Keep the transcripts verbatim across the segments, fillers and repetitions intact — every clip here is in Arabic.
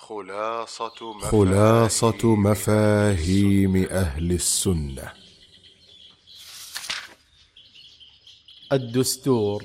خلاصة مفاهيم, خلاصة مفاهيم أهل السنة. الدستور.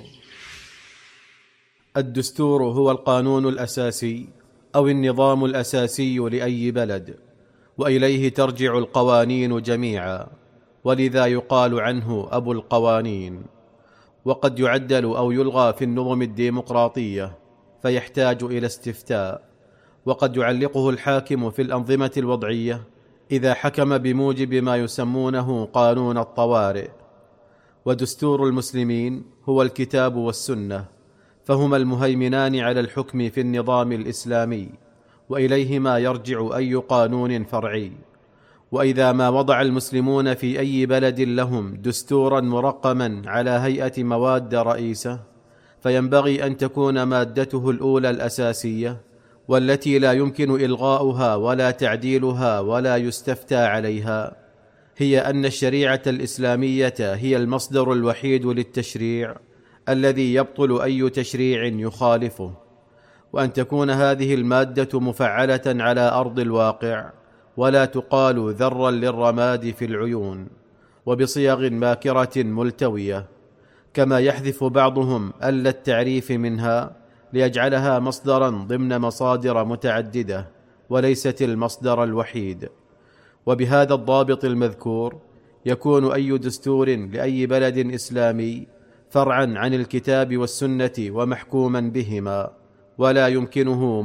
الدستور هو القانون الأساسي أو النظام الأساسي لأي بلد، وإليه ترجع القوانين جميعا، ولذا يقال عنه أبو القوانين. وقد يعدل أو يلغى في النظم الديمقراطية فيحتاج إلى استفتاء، وقد يعلقه الحاكم في الأنظمة الوضعية إذا حكم بموجب ما يسمونه قانون الطوارئ. ودستور المسلمين هو الكتاب والسنة، فهما المهيمنان على الحكم في النظام الإسلامي، وإليهما يرجع أي قانون فرعي. وإذا ما وضع المسلمون في أي بلد لهم دستورا مرقما على هيئة مواد رئيسة، فينبغي أن تكون مادته الأولى الأساسية، والتي لا يمكن إلغاؤها ولا تعديلها ولا يستفتى عليها، هي أن الشريعة الإسلامية هي المصدر الوحيد للتشريع الذي يبطل أي تشريع يخالفه، وأن تكون هذه المادة مفعلة على أرض الواقع، ولا تقال ذرا للرماد في العيون وبصيغ ماكرة ملتوية، كما يحذف بعضهم أل التعريف منها ليجعلها مصدرا ضمن مصادر متعددة وليست المصدر الوحيد. وبهذا الضابط المذكور يكون أي دستور لأي بلد إسلامي فرعا عن الكتاب والسنة ومحكوما بهما، ولا يمكنه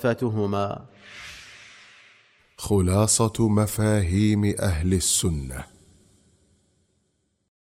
مخالفتهما. خلاصة مفاهيم أهل السنة.